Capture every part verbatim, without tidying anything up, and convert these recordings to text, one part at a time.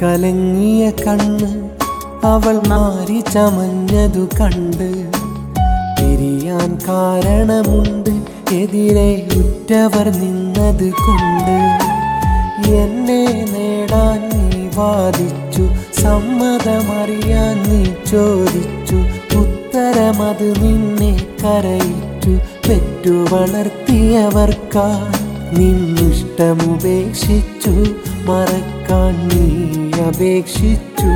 കലങ്ങിയ കണ്ണ് അവൾ മാറി ചമഞ്ഞതു കണ്ട് പിരിയാൻ കാരണമുണ്ട് എതിരെ ഉറ്റവർ നിന്നത് കൊണ്ട്. എന്നെ നേടാൻ നീ വാദിച്ചു, സമ്മതമറിയാൻ നീ ചോദിച്ചു, ഉത്തരമത് നിന്നെ കരയിച്ചു. പെറ്റു വളർത്തിയവർക്കായി നിന്നിഷ്ടമുപേക്ഷിച്ചു, മറക്കാൻ നീ അപേക്ഷിച്ചു.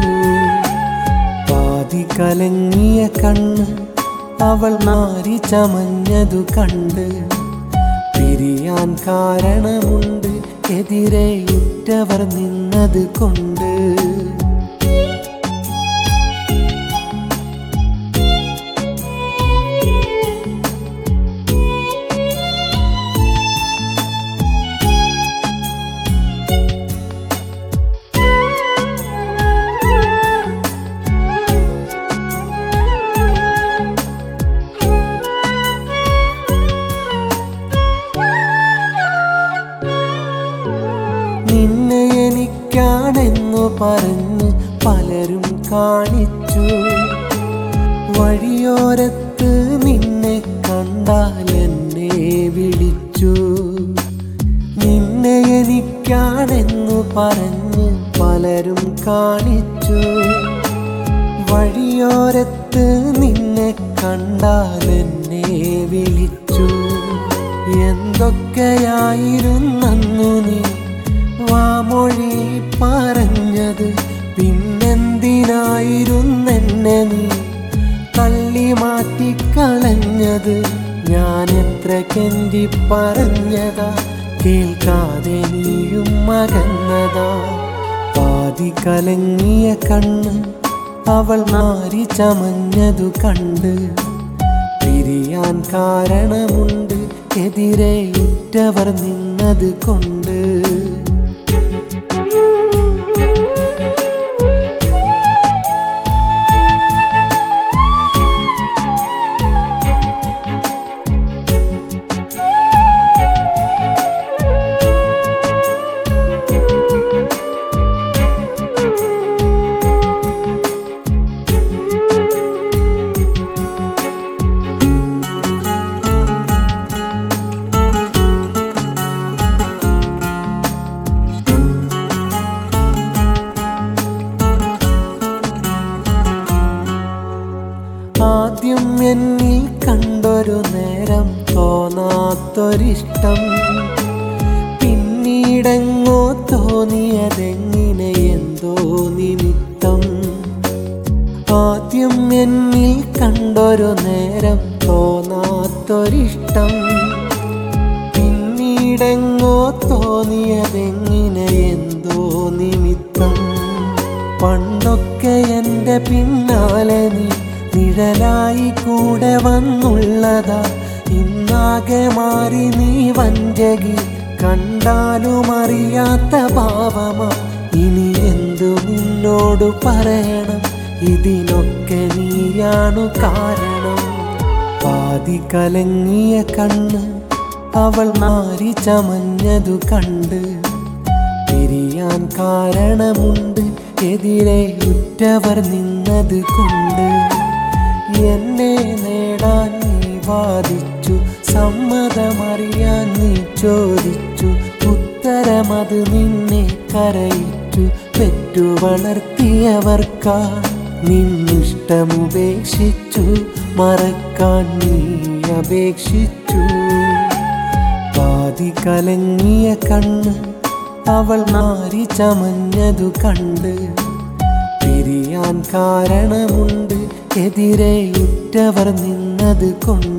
പാതി കലങ്ങിയ കണ്ണ് അവൾ മാറി ചമഞ്ഞതു കണ്ട് പിരിയാൻ കാരണമുണ്ട് എതിരെ ഉറ്റവർ നിന്നത് കൊണ്ട്. നിന്നെ എനിക്കാണെന്നു പറഞ്ഞ് പലരും കാണിച്ചു, വഴിയോരത്ത് നിന്നെ കണ്ടാൽ എന്നെ വിളിച്ചു. നിന്നെ എനിക്കാണെന്നു പറഞ്ഞ് പലരും കാണിച്ചു, വഴിയോരത്ത് നിന്നെ കണ്ടാൽ എന്നെ വിളിച്ചു. എന്തൊക്കെയായിരുന്നന്നു നീ വാമൊഴി പറഞ്ഞത്, പിന്നെന്തിനായിരുന്നെന്നെ നീ തള്ളി മാറ്റിക്കളഞ്ഞത്. ഞാൻ എത്ര കെഞ്ചി പറഞ്ഞതാ, കേൾക്കാതെ നീയും മകന്നതാ. പാതി കലങ്ങിയ കണ്ണ് അവൾ മാറി ചമഞ്ഞതു കണ്ട് പിരിയാൻ കാരണമുണ്ട് എതിരെ ഉറ്റവർ നിന്നത് കൊണ്ട്. ആദ്യം എന്നിൽ കണ്ടൊരു നേരം തോന്നാത്തൊരിഷ്ടം, പിന്നീടെങ്ങോ തോന്നിയതെങ്ങനെ എന്തോ നിമിത്തം. ആദ്യം എന്നിൽ കണ്ടൊരു നേരം തോന്നാത്തൊരിഷ്ടം, പിന്നീടെങ്ങോ തോന്നിയതെങ്ങനെ എന്തോ നിമിത്തം. പണ്ടൊക്കെ എൻ്റെ പിന്നാലെ നീ നിഴലായി കൂടെ വന്നുള്ളതാ, ഇന്നാകെ മാറി നീ വഞ്ചകി, കണ്ടാലും അറിയാത്ത ഭാവമാ. ഇനി എന്തു നിന്നോട് പറയണം, ഇതിനൊക്കെ നീയാണു കാരണം. പാതി കലങ്ങിയ കണ്ണ് അവൾ മാറി ചമഞ്ഞതു കണ്ട് പിരിയാൻ കാരണമുണ്ട് എതിരെ ഉറ്റവർ നിന്നത് കൊണ്ട്. എന്നെ നേടാൻ നീ വാദിച്ചു, സമ്മതമറിയാൻ നീ ചോദിച്ചു, ഉത്തരമത് നിന്നെ കരയിച്ചു. പെറ്റു വളർത്തിയവർക്കായി നിന്നിഷ്ടമുപേക്ഷിച്ചു, മറക്കാൻ നീ അപേക്ഷിച്ചു. പാതി കലങ്ങിയ കണ്ണ് അവൾ മാറി ചമഞ്ഞതു കണ്ട് പിരിയാൻ കാരണമുണ്ട് എതിരെ ഉറ്റവർ നിന്നത് കൊണ്ട്.